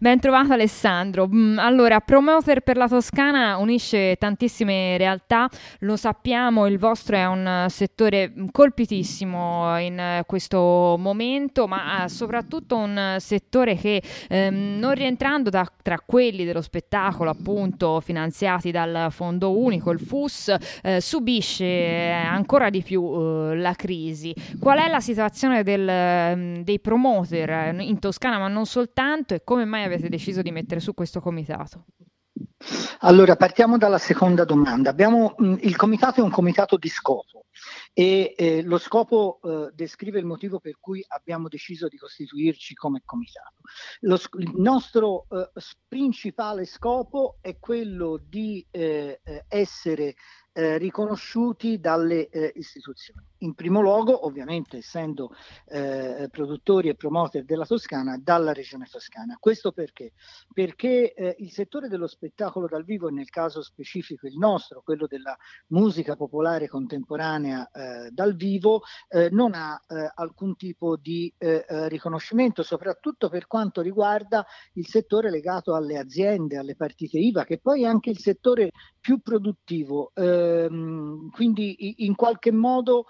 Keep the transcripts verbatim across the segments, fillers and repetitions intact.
Ben trovato Alessandro. Mm, Allora, Promoter per la Toscana unisce tantissime realtà, lo sappiamo, il vostro è un eh, settore mm, colpitissimo in eh, questo momento, ma eh, soprattutto un eh, settore che ehm, non rientrando da- tra quelli dello spettacolo, appunto, finanziati dal Fondo Unico, il F U S, eh, subisce eh, ancora di più eh, la crisi. Qual è la situazione del, ehm, dei promoter eh, in Toscana, ma non soltanto, e come mai avete deciso di mettere su questo comitato? Allora, partiamo dalla seconda domanda. Abbiamo, mh, il comitato è un comitato di scopo e eh, lo scopo eh, descrive il motivo per cui abbiamo deciso di costituirci come comitato. Lo sc- il nostro eh, s- principale scopo è quello di eh, eh, essere eh, riconosciuti dalle eh, istituzioni. In primo luogo, ovviamente, essendo eh, produttori e promoter della Toscana, dalla regione toscana. Questo perché? Perché eh, il settore dello spettacolo dal vivo, e nel caso specifico il nostro, quello della musica popolare contemporanea eh, dal vivo, eh, non ha eh, alcun tipo di eh, eh, riconoscimento, soprattutto per quanto riguarda il settore legato alle aziende, alle partite I V A, che poi è anche il settore più produttivo. Ehm, quindi in qualche modo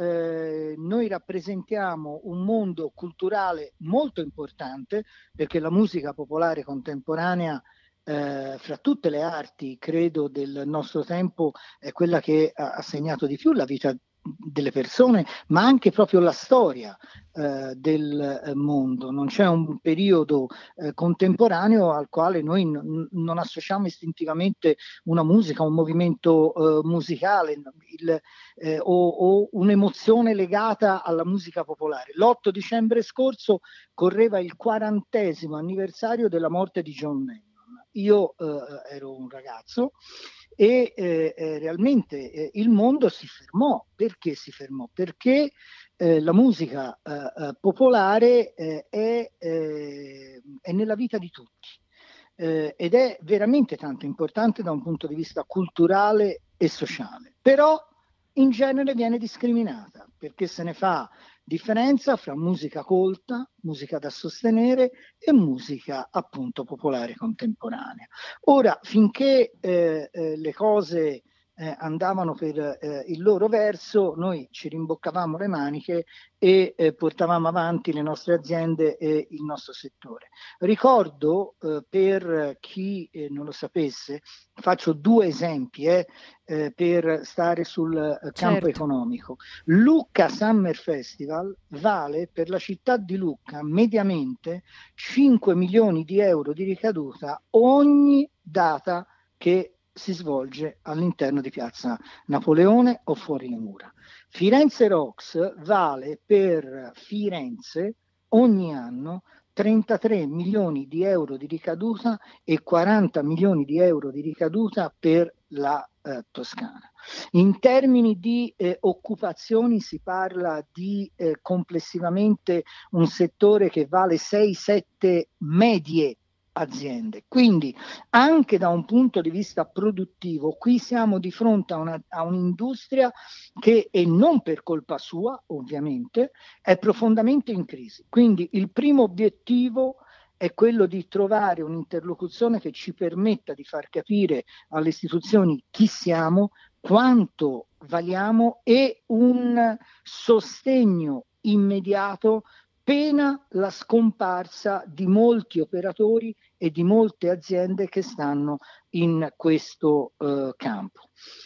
eh, noi rappresentiamo un mondo culturale molto importante, perché la musica popolare contemporanea, eh, fra tutte le arti, credo, del nostro tempo, è quella che ha, ha segnato di più la vita delle persone, ma anche proprio la storia eh, del eh, mondo. Non c'è un periodo eh, contemporaneo al quale noi n- non associamo istintivamente una musica, un movimento eh, musicale il, eh, o, o un'emozione legata alla musica popolare. L'otto dicembre scorso correva il quarantesimo anniversario della morte di John Lennon. Io eh, ero un ragazzo e eh, eh, realmente eh, il mondo si fermò. Perché si fermò? Perché eh, la musica eh, eh, popolare eh, è, eh, è nella vita di tutti eh, ed è veramente tanto importante da un punto di vista culturale e sociale. Però in genere viene discriminata perché se ne fa differenza fra musica colta, musica da sostenere e musica appunto popolare contemporanea. Ora, finché eh, eh, le cose eh, andavano per eh, il loro verso, noi ci rimboccavamo le maniche e eh, portavamo avanti le nostre aziende e il nostro settore. Ricordo, eh, per chi eh, non lo sapesse, faccio due esempi eh, eh, per stare sul eh, campo Certo. economico. Lucca Summer Festival vale per la città di Lucca mediamente cinque milioni di euro di ricaduta ogni data che si svolge all'interno di Piazza Napoleone o fuori le mura. Firenze Rocks vale per Firenze ogni anno trentatré milioni di euro di ricaduta e quaranta milioni di euro di ricaduta per la eh, Toscana. In termini di eh, occupazioni si parla di eh, complessivamente un settore che vale sei sette medie aziende. Quindi anche da un punto di vista produttivo, qui siamo di fronte a, una, a un'industria che, e non per colpa sua ovviamente, è profondamente in crisi. Quindi il primo obiettivo è quello di trovare un'interlocuzione che ci permetta di far capire alle istituzioni chi siamo, quanto valiamo e un sostegno immediato pena la scomparsa di molti operatori e di molte aziende che stanno in questo eh, campo.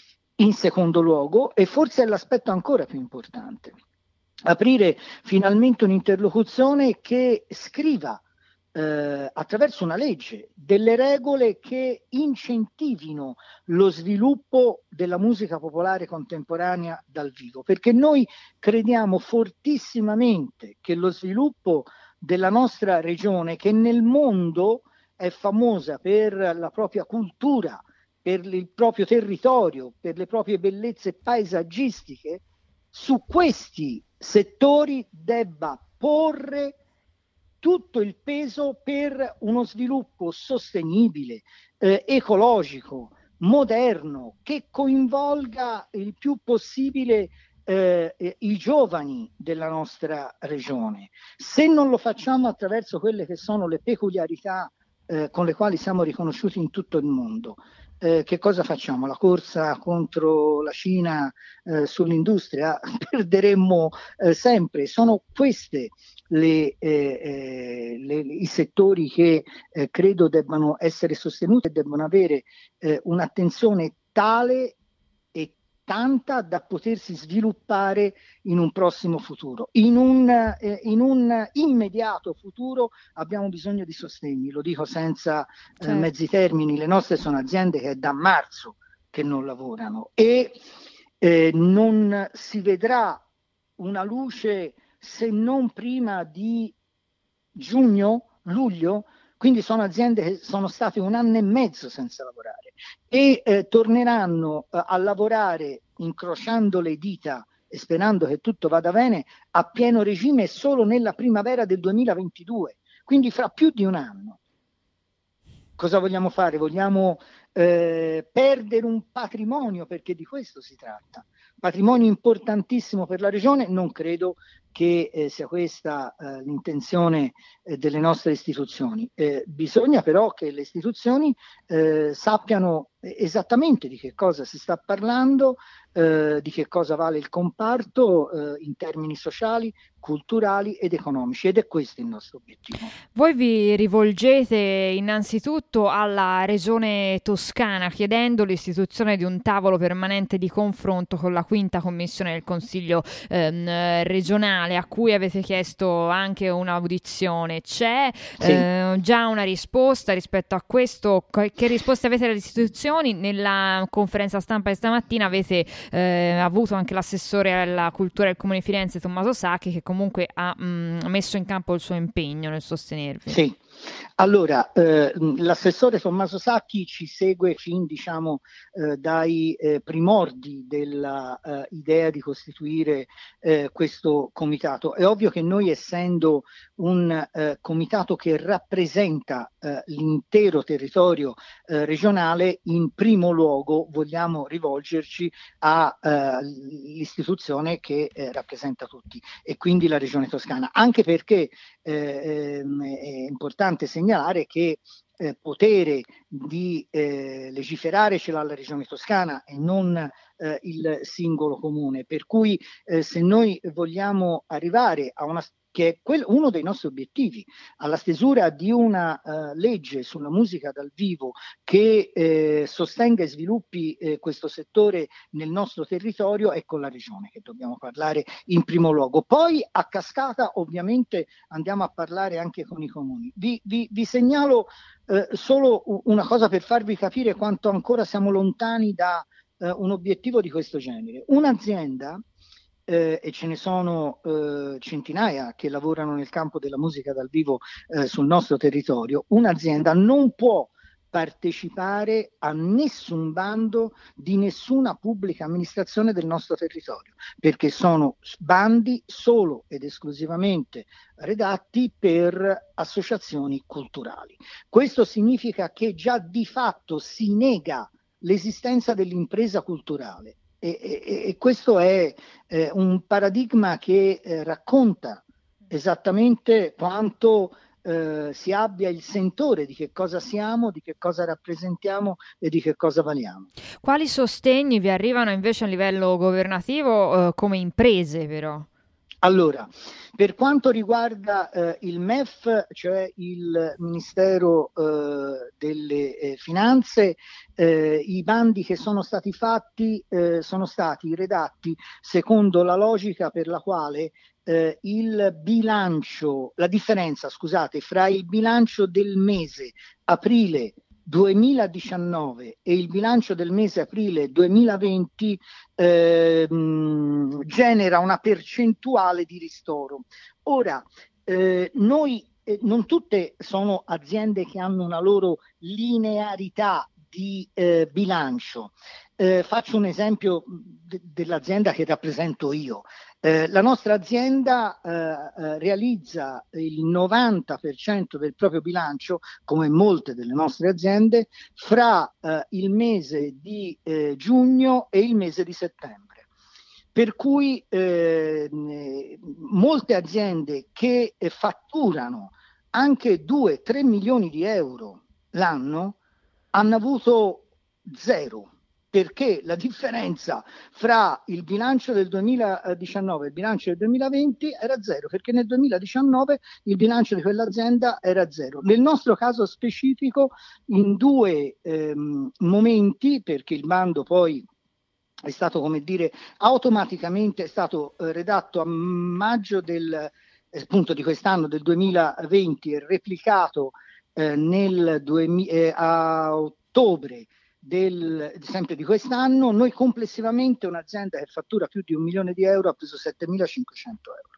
In secondo luogo, e forse è l'aspetto ancora più importante, aprire finalmente un'interlocuzione che scriva eh, attraverso una legge delle regole che incentivino lo sviluppo della musica popolare contemporanea dal vivo, perché noi crediamo fortissimamente che lo sviluppo della nostra regione, che nel mondo è famosa per la propria cultura, per il proprio territorio, per le proprie bellezze paesaggistiche, su questi settori debba porre tutto il peso per uno sviluppo sostenibile, eh, ecologico, moderno, che coinvolga il più possibile eh, i giovani della nostra regione. Se non lo facciamo attraverso quelle che sono le peculiarità eh, con le quali siamo riconosciuti in tutto il mondo. Eh, che cosa facciamo? La corsa contro la Cina eh, sull'industria? Perderemmo eh, sempre. Sono queste le, eh, eh, le, i settori che eh, credo debbano essere sostenuti e debbano avere eh, un'attenzione tale e tanta da potersi sviluppare in un prossimo futuro. In un, eh, in un immediato futuro abbiamo bisogno di sostegni, lo dico senza eh, certo. mezzi termini. Le nostre sono aziende che è da marzo che non lavorano e eh, non si vedrà una luce se non prima di giugno, luglio. Quindi sono aziende che sono state un anno e mezzo senza lavorare e eh, torneranno eh, a lavorare incrociando le dita e sperando che tutto vada bene a pieno regime solo nella primavera del duemilaventidue, quindi fra più di un anno. Cosa vogliamo fare? Vogliamo eh, perdere un patrimonio, perché di questo si tratta. Patrimonio importantissimo per la regione, non credo che eh, sia questa eh, l'intenzione eh, delle nostre istituzioni. Eh, bisogna però che le istituzioni eh, sappiano esattamente di che cosa si sta parlando, eh, di che cosa vale il comparto eh, in termini sociali, culturali ed economici, ed è questo il nostro obiettivo. Voi vi rivolgete innanzitutto alla Regione Toscana chiedendo l'istituzione di un tavolo permanente di confronto con la quinta commissione del Consiglio ehm, regionale, a cui avete chiesto anche un'audizione. C'è sì. eh, già una risposta rispetto a questo? Che risposte avete dalle istituzioni? Nella conferenza stampa di stamattina avete eh, avuto anche l'assessore alla cultura del Comune di Firenze, Tommaso Sacchi, che comunque ha mh, messo in campo il suo impegno nel sostenervi. Sì. Allora, eh, l'assessore Tommaso Sacchi ci segue fin diciamo eh, dai eh, primordi della eh, idea di costituire eh, questo comitato. È ovvio che noi, essendo un eh, comitato che rappresenta eh, l'intero territorio eh, regionale, in primo luogo vogliamo rivolgerci all'istituzione che eh, rappresenta tutti, e quindi la Regione Toscana, anche perché eh, è importante segnalare che eh, potere di eh, legiferare ce l'ha la Regione Toscana e non eh, il singolo comune, per cui eh, se noi vogliamo arrivare a una, che è quel, uno dei nostri obiettivi, alla stesura di una uh, legge sulla musica dal vivo che eh, sostenga e sviluppi eh, questo settore nel nostro territorio, è con la Regione che dobbiamo parlare in primo luogo. Poi a cascata ovviamente andiamo a parlare anche con i comuni. Vi, vi, vi segnalo eh, solo una cosa per farvi capire quanto ancora siamo lontani da eh, un obiettivo di questo genere. Un'azienda, Eh, e ce ne sono eh, centinaia che lavorano nel campo della musica dal vivo eh, sul nostro territorio, un'azienda non può partecipare a nessun bando di nessuna pubblica amministrazione del nostro territorio, perché sono bandi solo ed esclusivamente redatti per associazioni culturali. Questo significa che già di fatto si nega l'esistenza dell'impresa culturale. E, e, e questo è eh, un paradigma che eh, racconta esattamente quanto eh, si abbia il sentore di che cosa siamo, di che cosa rappresentiamo e di che cosa valiamo. Quali sostegni vi arrivano invece a livello governativo eh, come imprese però? Allora, per quanto riguarda eh, il M E F, cioè il Ministero eh, delle eh, Finanze, eh, i bandi che sono stati fatti eh, sono stati redatti secondo la logica per la quale eh, il bilancio, la differenza, scusate, fra il bilancio del mese aprile duemiladiciannove e il bilancio del mese aprile duemilaventi eh, mh, genera una percentuale di ristoro. Ora, eh, noi eh, non tutte sono aziende che hanno una loro linearità di eh, bilancio. Eh, faccio un esempio de- dell'azienda che rappresento io. Eh, la nostra azienda eh, eh, realizza il novanta per cento del proprio bilancio, come molte delle nostre aziende, fra eh, il mese di eh, giugno e il mese di settembre. Per cui eh, molte aziende che eh, fatturano anche due tre milioni di euro l'anno hanno avuto zero, perché la differenza fra il bilancio del duemiladiciannove e il bilancio del duemilaventi era zero, perché nel duemiladiciannove il bilancio di quell'azienda era zero. Nel nostro caso specifico, in due ehm, momenti, perché il bando poi è stato, come dire, automaticamente è stato eh, redatto a maggio del, eh, appunto di quest'anno, del duemilaventi, e replicato eh, nel duemila, eh, a ottobre del, sempre di quest'anno. Noi complessivamente, un'azienda che fattura più di un milione di euro, ha preso settemilacinquecento euro.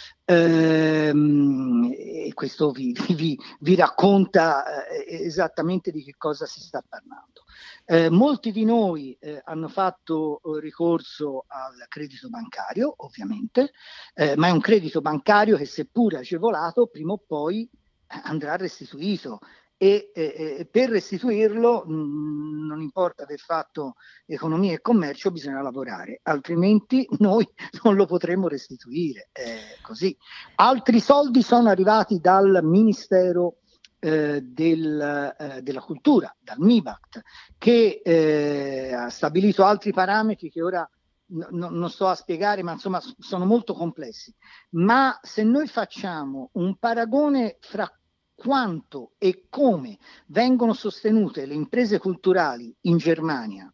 Ehm, e questo vi, vi, vi racconta eh, esattamente di che cosa si sta parlando. Eh, molti di noi eh, hanno fatto eh, ricorso al credito bancario, ovviamente, eh, ma è un credito bancario che, seppur agevolato, prima o poi andrà restituito. E eh, per restituirlo mh, non importa aver fatto economia e commercio, bisogna lavorare, altrimenti noi non lo potremo restituire. Eh, così. Altri soldi sono arrivati dal Ministero eh, del, eh, della Cultura, dal MIBACT, che eh, ha stabilito altri parametri che ora n- non sto a spiegare, ma insomma sono molto complessi. Ma se noi facciamo un paragone fra quanto e come vengono sostenute le imprese culturali in Germania,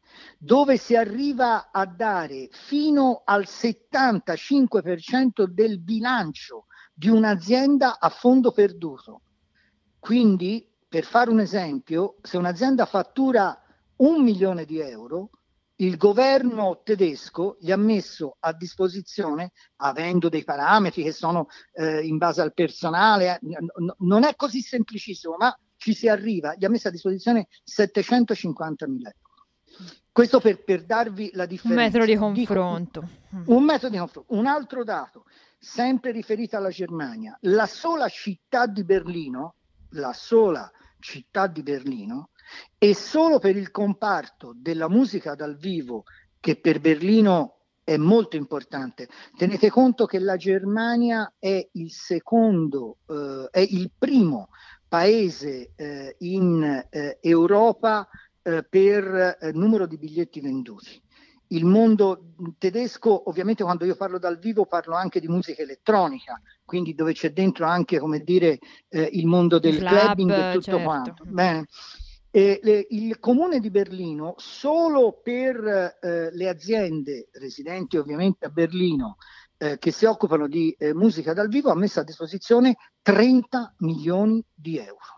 dove si arriva a dare fino al settantacinque per cento del bilancio di un'azienda a fondo perduto. Quindi, per fare un esempio, se un'azienda fattura un milione di euro, il governo tedesco gli ha messo a disposizione, avendo dei parametri che sono eh, in base al personale, eh, n- non è così semplicissimo, ma ci si arriva, gli ha messo a disposizione settecentocinquantamila euro. Questo per, per darvi la differenza. Un metro di confronto. Dico, un metro di confronto. Un altro dato, sempre riferito alla Germania, la sola città di Berlino, la sola città di Berlino, e solo per il comparto della musica dal vivo, che per Berlino è molto importante. Tenete conto che la Germania è il secondo, eh, è il primo paese eh, in eh, Europa eh, per eh, numero di biglietti venduti. Il mondo tedesco, ovviamente, quando io parlo dal vivo parlo anche di musica elettronica, quindi dove c'è dentro anche, come dire, eh, il mondo del Club, clubbing e tutto certo. quanto. Bene. E le, il comune di Berlino, solo per eh, le aziende residenti ovviamente a Berlino eh, che si occupano di eh, musica dal vivo, ha messo a disposizione trenta milioni di euro.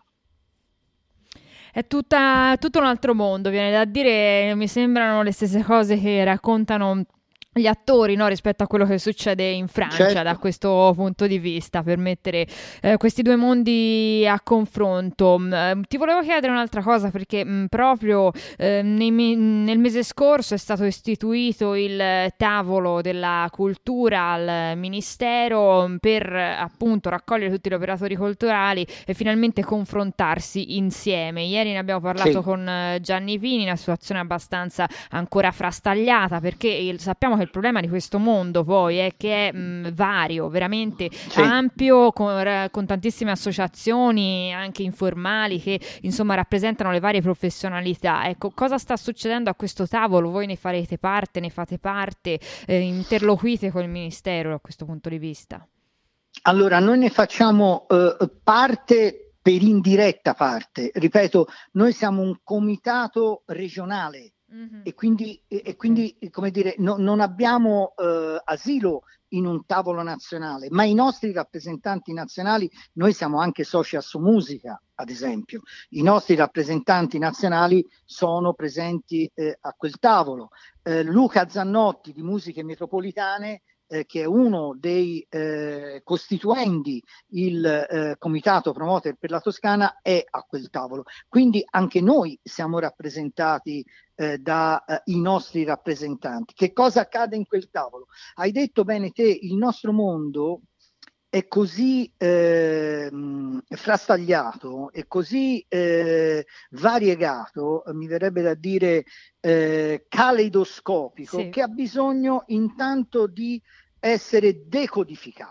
È tutta, tutto un altro mondo, viene da dire, mi sembrano le stesse cose che raccontano gli attori, no, rispetto a quello che succede in Francia, certo, da questo punto di vista, per mettere eh, questi due mondi a confronto. Eh, ti volevo chiedere un'altra cosa, perché mh, proprio eh, nei, nel mese scorso è stato istituito il tavolo della cultura al Ministero per appunto raccogliere tutti gli operatori culturali e finalmente confrontarsi insieme. Ieri ne abbiamo parlato sì. con Gianni Pini, una situazione abbastanza ancora frastagliata, perché il, sappiamo che il problema di questo mondo poi è che è mh, vario, veramente sì. ampio, con, con tantissime associazioni anche informali che insomma rappresentano le varie professionalità. Ecco, cosa sta succedendo a questo tavolo? Voi ne farete parte, ne fate parte, eh, interloquite con il Ministero da questo punto di vista? Allora, noi ne facciamo eh, parte per indiretta parte, ripeto, noi siamo un comitato regionale. Mm-hmm. E quindi, e quindi come dire, no, non abbiamo eh, asilo in un tavolo nazionale, ma i nostri rappresentanti nazionali, noi siamo anche soci a Su Musica, ad esempio, i nostri rappresentanti nazionali sono presenti eh, a quel tavolo. Eh, Luca Zannotti di Musiche Metropolitane, eh, che è uno dei eh, costituenti il eh, comitato promoter per la Toscana, è a quel tavolo. Quindi anche noi siamo rappresentati eh, dai eh, nostri rappresentanti. Che cosa accade in quel tavolo? Hai detto bene te, il nostro mondo è così eh, frastagliato, è così eh, variegato, mi verrebbe da dire eh, caleidoscopico, sì. che ha bisogno intanto di essere decodificato.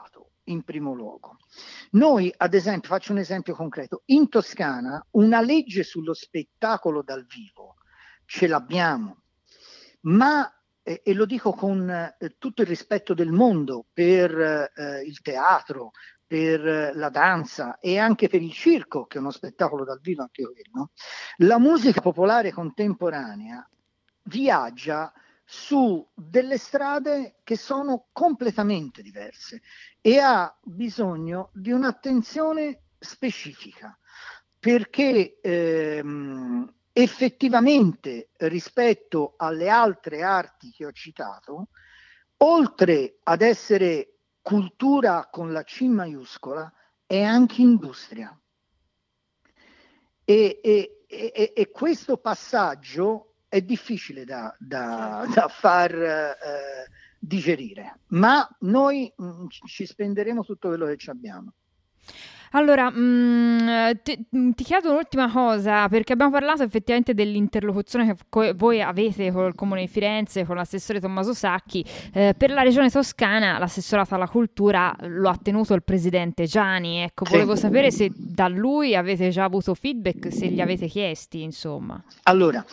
in primo luogo. Noi, ad esempio, faccio un esempio concreto, in Toscana una legge sullo spettacolo dal vivo ce l'abbiamo, ma, eh, e lo dico con eh, tutto il rispetto del mondo per eh, il teatro, per eh, la danza e anche per il circo, che è uno spettacolo dal vivo anche quello, la musica popolare contemporanea viaggia su delle strade che sono completamente diverse e ha bisogno di un'attenzione specifica, perché ehm, effettivamente rispetto alle altre arti che ho citato, oltre ad essere cultura con la C maiuscola, è anche industria. E, e, e, e questo passaggio è difficile da, da, da far eh, digerire, ma noi mh, ci spenderemo tutto quello che ci abbiamo. Allora, mh, ti, ti chiedo un'ultima cosa, perché abbiamo parlato effettivamente dell'interlocuzione che co- voi avete col Comune di Firenze, con l'assessore Tommaso Sacchi. Eh, per la regione Toscana l'assessorato alla cultura lo ha tenuto il presidente Giani. Ecco, Sì. volevo sapere se da lui avete già avuto feedback, se gli avete chiesti, insomma. Allora,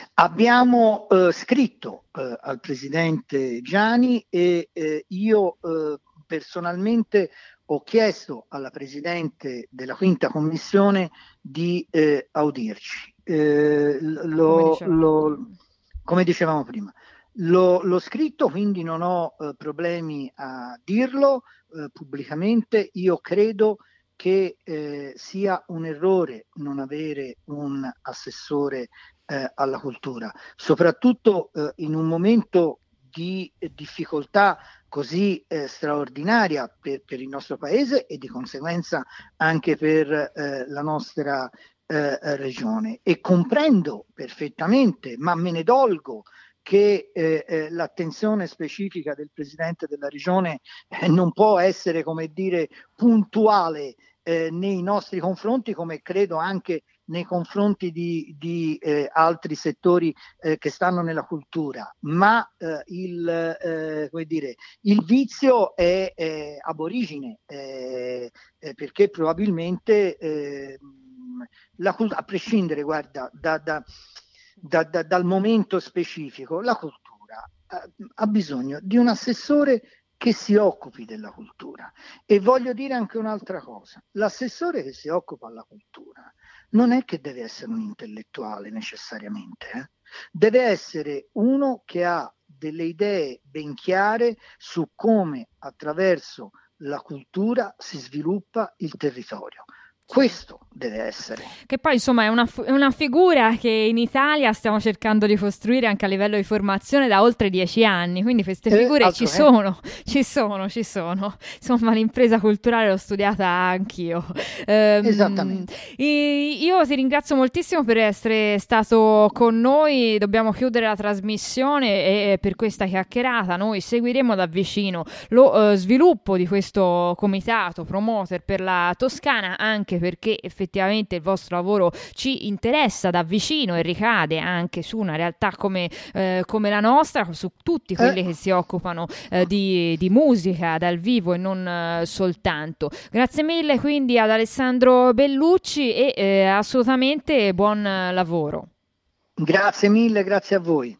abbiamo eh, scritto eh, al presidente Giani e eh, io eh, personalmente ho chiesto alla Presidente della Quinta Commissione di eh, audirci. Eh, lo, come, lo, come dicevamo prima, l'ho, l'ho scritto, quindi non ho eh, problemi a dirlo eh, pubblicamente. Io credo che eh, sia un errore non avere un assessore eh, alla cultura, soprattutto eh, in un momento di eh, difficoltà così eh, straordinaria per, per il nostro paese e di conseguenza anche per eh, la nostra eh, regione. E comprendo perfettamente, ma me ne dolgo, che eh, eh, l'attenzione specifica del Presidente della Regione eh, non può essere, come dire, puntuale eh, nei nostri confronti, come credo anche nei confronti di, di eh, altri settori eh, che stanno nella cultura, ma eh, il, eh, come dire, il vizio è, è ab origine, eh, eh, perché probabilmente eh, la, a prescindere, guarda, da, da, da, da, dal momento specifico, la cultura ha, ha bisogno di un assessore che si occupi della cultura. E voglio dire anche un'altra cosa, l'assessore che si occupa della cultura non è che deve essere un intellettuale necessariamente, eh? Deve essere uno che ha delle idee ben chiare su come attraverso la cultura si sviluppa il territorio. Questo deve essere. Che poi insomma è una, è una figura che in Italia stiamo cercando di costruire anche a livello di formazione da oltre dieci anni, quindi queste figure eh, ci sono, ci sono, ci sono. Insomma l'impresa culturale l'ho studiata anch'io. Um, Esattamente. Io ti ringrazio moltissimo per essere stato con noi, dobbiamo chiudere la trasmissione e per questa chiacchierata noi seguiremo da vicino lo uh, sviluppo di questo comitato promoter per la Toscana, anche perché effettivamente il vostro lavoro ci interessa da vicino e ricade anche su una realtà come, eh, come la nostra, su tutti quelli eh. che si occupano eh, di, di musica dal vivo e non eh, soltanto. Grazie mille quindi ad Alessandro Bellucci e eh, assolutamente buon lavoro. Grazie mille, grazie a voi.